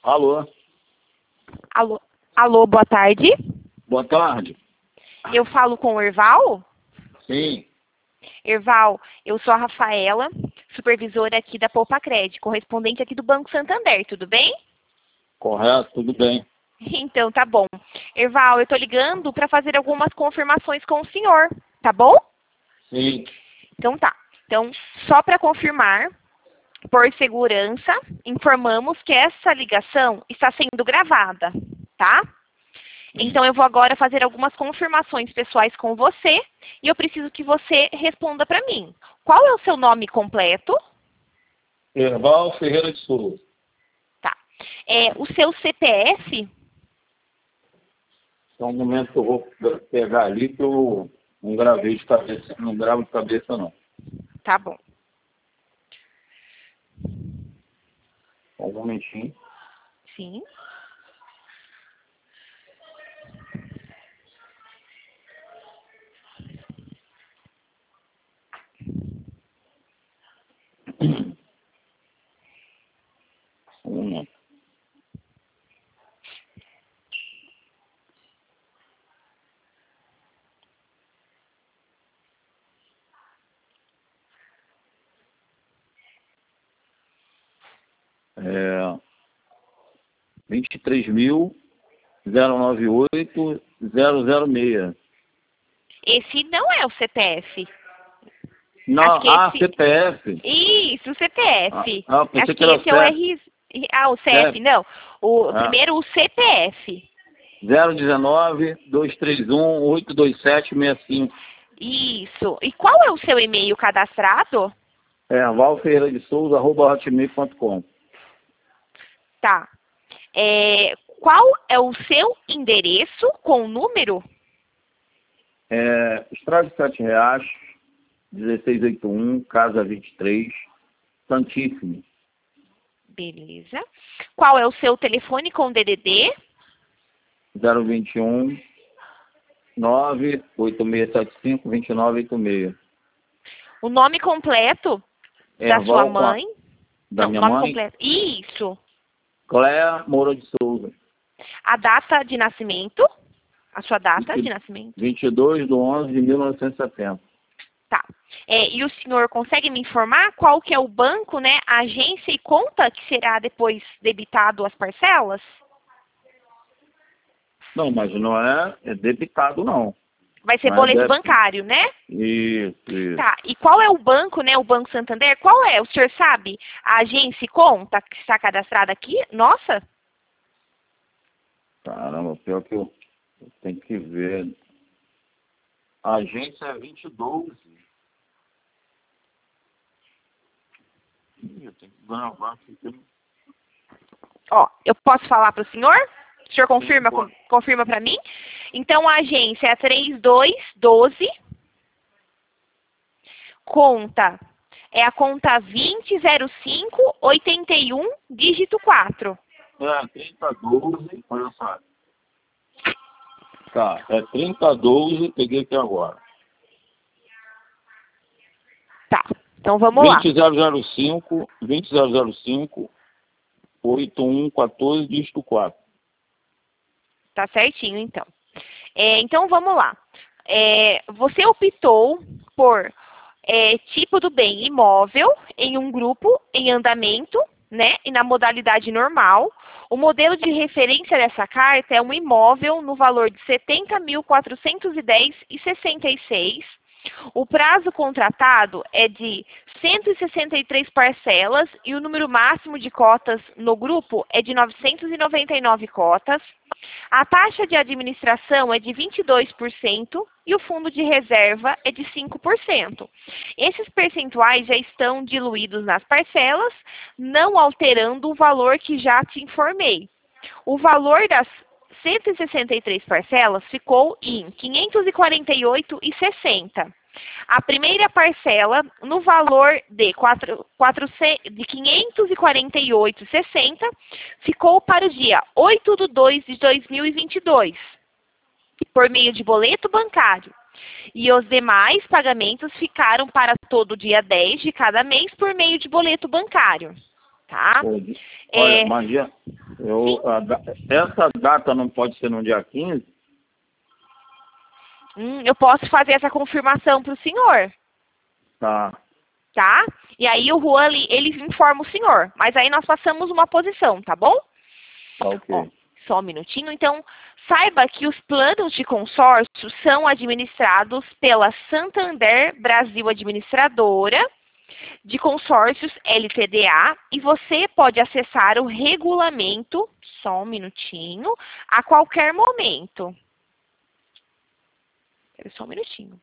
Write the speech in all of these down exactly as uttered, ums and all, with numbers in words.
Alô? Alô, alô, boa tarde. Boa tarde. Eu falo com o Erval? Sim. Erval, eu sou a Rafaela, supervisora aqui da Poupa Crédito, correspondente aqui do Banco Santander, tudo bem? Correto, tudo bem. Então, tá bom. Erval, eu tô ligando para fazer algumas confirmações com o senhor, tá bom? Sim. Então tá. Então, só para confirmar, por segurança, informamos que essa ligação está sendo gravada, tá? Então, eu vou agora fazer algumas confirmações pessoais com você e eu preciso que você responda para mim. Qual é o seu nome completo? Erval Ferreira de Souza. Tá. É, o seu C P F? Só um momento que eu vou pegar ali que eu não gravei de cabeça, não gravo de cabeça não. Tá bom. Só um momentinho. Sim. Um momento. É, vinte e três mil, zero nove oito, zero zero seis. Esse não é o C P F. Não, Acho que ah, esse... C P F. Isso, o C P F. Ah, ah, pensei Acho que que era esse é o C P F. R... Ah, o C P F, C P F. não. O, Ah. Primeiro o C P F. zero um nove, dois três um, oito dois sete, seis cinco. Isso. E qual é o seu e-mail cadastrado? É, val ferreira de souza, arroba hotmail ponto com. Tá. É, qual é o seu endereço com o número? É, Estrada de Sete Riachos, dezesseis oitenta e um, casa vinte e três, Santíssimo. Beleza. Qual é o seu telefone com D D D? zero vinte e um, nove oito seis sete cinco, dois nove oito seis. O nome completo da Erval sua com a- mãe? da Não, minha nome mãe, completo. Isso. Cléa Moura de Souza. A data de nascimento? A sua data de nascimento? vinte e dois de onze de mil novecentos e setenta. Tá. É, e o senhor consegue me informar qual que é o banco, né, a agência e conta que será depois debitado as parcelas? Não, mas não é, é debitado, não. Vai ser Não é boleto débito. bancário, né? Isso, isso. Tá. E qual é o banco, né, o Banco Santander? Qual é? O senhor sabe? A agência e conta que está cadastrada aqui? Nossa! Caramba, pior que eu, eu tenho que ver. A agência é vinte e doze. Ih, eu tenho que gravar aqui. que eu- Ó, eu posso falar para o senhor? O senhor confirma, pode. confirma para mim? Então, a agência é a três dois um dois. Conta é a conta vinte zero cinco oitenta e um, dígito quatro. É, trinta doze, olha só. Tá, é trinta doze, peguei aqui agora. Tá, então vamos lá. vinte zero zero cinco, vinte zero zero cinco, oitenta e um quatorze, dígito quatro. Tá certinho, então. É, então, vamos lá. É, você optou por é, tipo do bem imóvel em um grupo em andamento, né? E na modalidade normal. O modelo de referência dessa carta é um imóvel no valor de setenta mil quatrocentos e dez reais e sessenta e seis centavos. O prazo contratado é de cento e sessenta e três parcelas e o número máximo de cotas no grupo é de novecentas e noventa e nove cotas. A taxa de administração é de vinte e dois por cento e o fundo de reserva é de cinco por cento. Esses percentuais já estão diluídos nas parcelas, não alterando o valor que já te informei. O valor das cento e sessenta e três parcelas ficou em quinhentos e quarenta e oito reais e sessenta centavos. A primeira parcela, no valor de, quatro, quatrocentos, de quinhentos e quarenta e oito reais e sessenta centavos, ficou para o dia oito de dois de dois mil e vinte e dois, por meio de boleto bancário. E os demais pagamentos ficaram para todo dia dez de cada mês por meio de boleto bancário. tá? Pode. É, Olha, Magia, eu, a da- essa data não pode ser no dia quinze? hum, eu posso fazer essa confirmação para o senhor, Tá, tá? E aí o Juan, ele, ele informa o senhor, mas aí nós passamos uma posição, tá bom? tá ok. Ó, só um minutinho. Então, saiba que os planos de consórcio são administrados pela Santander Brasil Administradora de Consórcios L T D A e você pode acessar o regulamento, só um minutinho, a qualquer momento. Espera só um minutinho.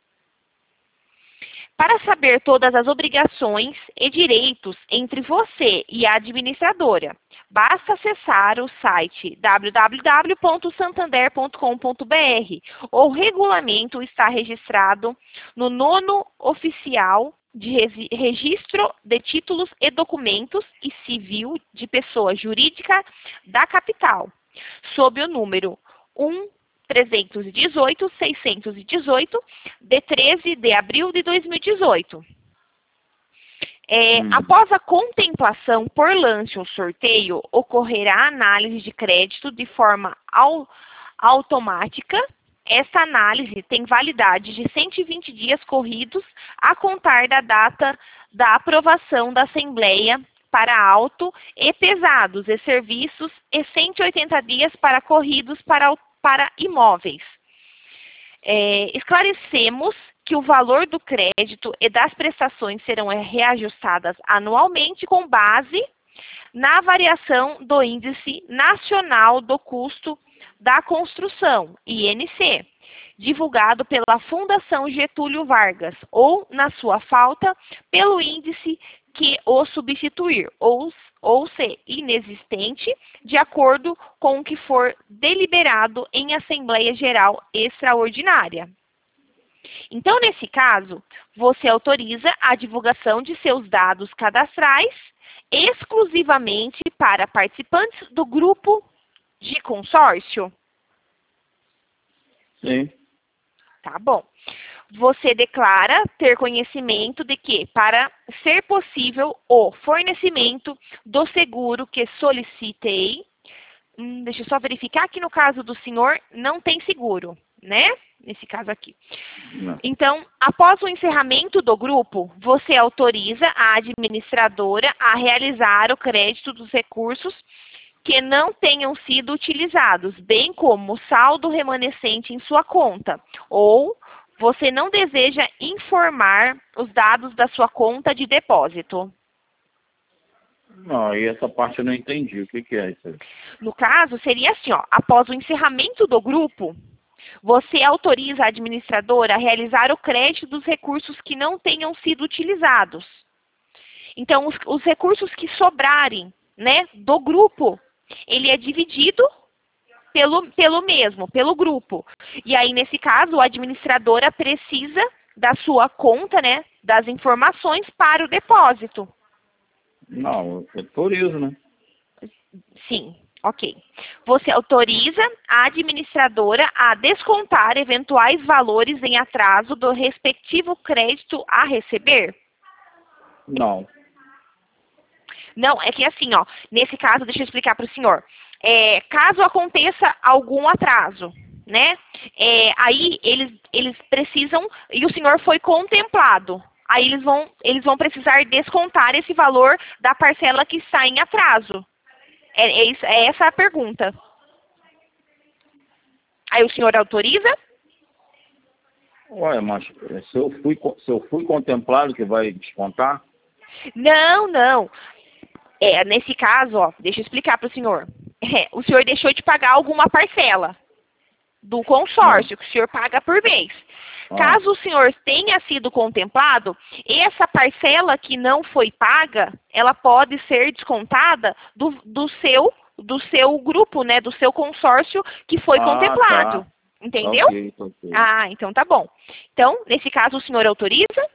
Para saber todas as obrigações e direitos entre você e a administradora, basta acessar o site w w w ponto santander ponto com ponto b r. O regulamento está registrado no nono oficial de resi- registro de títulos e documentos e civil de pessoa jurídica da capital, sob o número um trezentos e dezoito, seiscentos e dezoito, de treze de abril de dois mil e dezoito. É, Hum. Após a contemplação por lance ou sorteio, ocorrerá a análise de crédito de forma au- automática. Essa análise tem validade de cento e vinte dias corridos a contar da data da aprovação da Assembleia para auto e pesados e serviços e cento e oitenta dias para corridos para, au- para imóveis. É, esclarecemos que o valor do crédito e das prestações serão reajustadas anualmente com base na variação do Índice Nacional do Custo da Construção, I N C, divulgado pela Fundação Getúlio Vargas, ou, na sua falta, pelo índice que o substituir, ou, ou se inexistente, de acordo com o que for deliberado em Assembleia Geral Extraordinária. Então, nesse caso, você autoriza a divulgação de seus dados cadastrais exclusivamente para participantes do grupo de consórcio? Sim. Tá bom. Você declara ter conhecimento de que, para ser possível o fornecimento do seguro que solicitei, hum, deixa eu só verificar que no caso do senhor não tem seguro, né? Nesse caso aqui. Não. Então, após o encerramento do grupo, você autoriza a administradora a realizar o crédito dos recursos que não tenham sido utilizados, bem como o saldo remanescente em sua conta, ou você não deseja informar os dados da sua conta de depósito. Não, e essa parte eu não entendi. O que, que é isso aí? No caso, seria assim, ó, após o encerramento do grupo, você autoriza a administradora a realizar o crédito dos recursos que não tenham sido utilizados. Então, os, os recursos que sobrarem, né, do grupo, ele é dividido pelo, pelo mesmo, pelo grupo. E aí, nesse caso, a administradora precisa da sua conta, né, das informações para o depósito. Não, é por isso, né? Sim, ok. Você autoriza a administradora a descontar eventuais valores em atraso do respectivo crédito a receber? Não. Não, é que assim, ó, nesse caso, deixa eu explicar para o senhor. É, caso aconteça algum atraso, né? É, aí eles, eles precisam, e o senhor foi contemplado. Aí eles vão, eles vão precisar descontar esse valor da parcela que está em atraso. É, é, isso, é essa a pergunta. Aí o senhor autoriza? Ué, mas se eu fui, co- se eu fui contemplado que vai descontar? Não, não. É, nesse caso, ó, deixa eu explicar para o senhor. É, o senhor deixou de pagar alguma parcela do consórcio, que o senhor paga por mês. Ah. Caso o senhor tenha sido contemplado, essa parcela que não foi paga, ela pode ser descontada do, do, seu, do seu grupo, né, do seu consórcio que foi Ah, contemplado. tá. Entendeu? Ok, ok. Ah, então tá bom. Então, nesse caso, o senhor autoriza?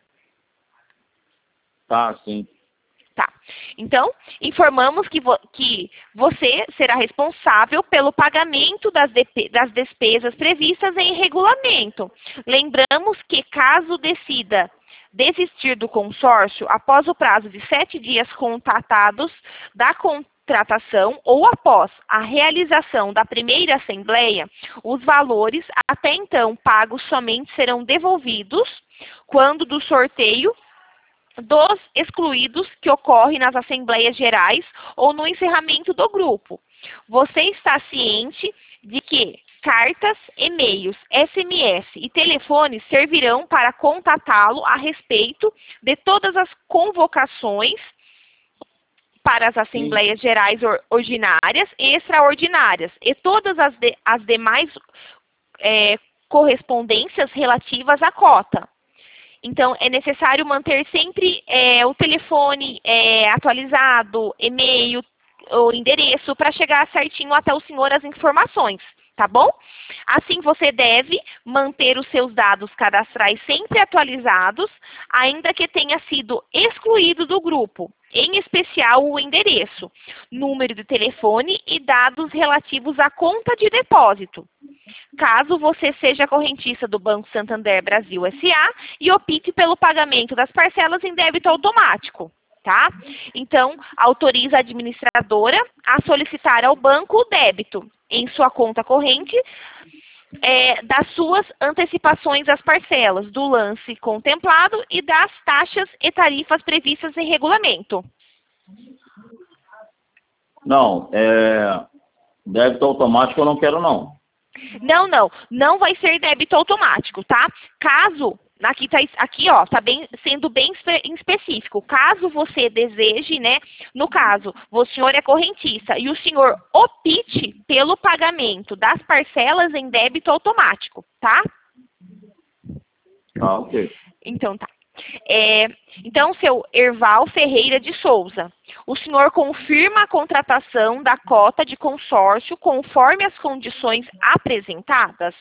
Tá, sim. Tá. Então, informamos que, vo que você será responsável pelo pagamento das, das despesas previstas em regulamento. Lembramos que, caso decida desistir do consórcio após o prazo de sete dias contatados da contratação ou após a realização da primeira assembleia, os valores até então pagos somente serão devolvidos quando do sorteio dos excluídos que ocorre nas assembleias gerais ou no encerramento do grupo. Você está ciente de que cartas, e-mails, S M S e telefones servirão para contatá-lo a respeito de todas as convocações para as assembleias Sim. gerais ordinárias e extraordinárias e todas as, de, as demais é, correspondências relativas à cota. Então, é necessário manter sempre é, o telefone é, atualizado, e-mail, o endereço, para chegar certinho até o senhor as informações, tá bom? Assim, você deve manter os seus dados cadastrais sempre atualizados, ainda que tenha sido excluído do grupo, em especial o endereço, número de telefone e dados relativos à conta de depósito. Caso você seja correntista do Banco Santander Brasil S A e opte pelo pagamento das parcelas em débito automático, tá? Então, autoriza a administradora a solicitar ao banco o débito em sua conta corrente é, das suas antecipações às parcelas, do lance contemplado e das taxas e tarifas previstas em regulamento. Não, é, débito automático eu não quero não. Não, não, não vai ser débito automático, tá? Caso, aqui tá, aqui ó, tá bem, sendo bem específico, caso você deseje, né, no caso, o senhor é correntista e o senhor opte pelo pagamento das parcelas em débito automático, tá? Ah, ok. Então tá. É, então, seu Erval Ferreira de Souza, o senhor confirma a contratação da cota de consórcio conforme as condições apresentadas?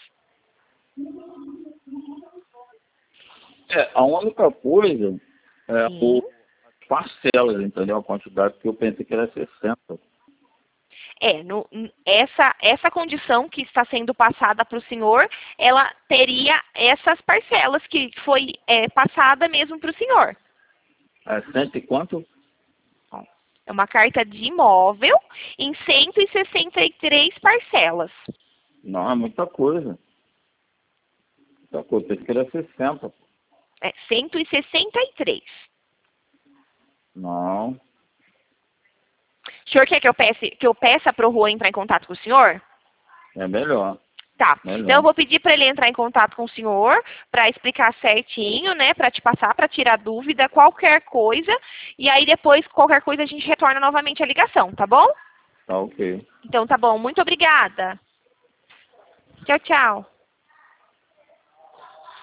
É, a única coisa é o parcelas, entendeu? A quantidade que eu pensei que era sessenta. É, no, essa, essa condição que está sendo passada para o senhor, ela teria essas parcelas que foi é, passada mesmo para o senhor. É cento e quanto? É uma carta de imóvel em cento e sessenta e três parcelas. Não, é muita coisa. Muita coisa, pensei que era sessenta. É cento e sessenta e três. Não. O senhor quer que eu peça, que eu peça para o Juan entrar em contato com o senhor? É melhor. Tá. Melhor. Então eu vou pedir para ele entrar em contato com o senhor para explicar certinho, né? Para te passar, para tirar dúvida, qualquer coisa. E aí depois, qualquer coisa, a gente retorna novamente a ligação, tá bom? Tá ok. Então tá bom. Muito obrigada. Tchau, tchau.